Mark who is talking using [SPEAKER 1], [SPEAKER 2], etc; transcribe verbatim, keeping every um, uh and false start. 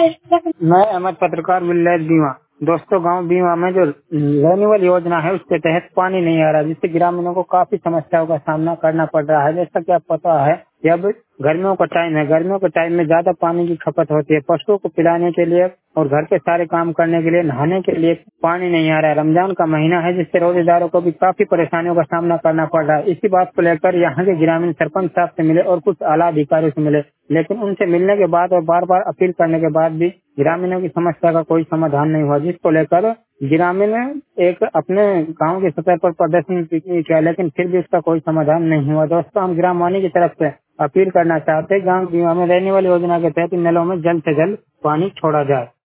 [SPEAKER 1] मैं अहमद पत्रकार विलेज बीमा। दोस्तों, गांव बीमा में जो रेन्यूअल योजना है उसके तहत पानी नहीं आ रहा, जिससे ग्रामीणों को काफी समस्याओं का सामना करना पड़ रहा है। जैसा कि आप पता है कि अब गर्मियों का टाइम है, गर्मियों के टाइम में ज्यादा पानी की खपत होती है। पशुओं को पिलाने के लिए और घर के सारे काम करने के लिए, नहाने के लिए पानी नहीं आ रहा है। रमजान का महीना है, जिससे रोजेदारों को भी काफी परेशानियों का सामना करना पड़ रहा है। इसी बात को लेकर यहाँ के ग्रामीण सरपंच साहब से मिले और कुछ आला अधिकारियों से मिले, लेकिन उनसे मिलने के बाद और बार बार अपील करने के बाद भी ग्रामीणों की समस्या का कोई समाधान नहीं हुआ, जिसको लेकर ग्रामीण एक अपने गांव के सतह पर प्रदर्शन किया, लेकिन फिर भी उसका कोई समाधान नहीं हुआ। दोस्तों, हम ग्राम वाणी की तरफ से अपील करना चाहते हैं, गांव बीमा में रेन्यूअल योजना के तहत इन नलों में जल्द से जल्द पानी छोड़ा जाए।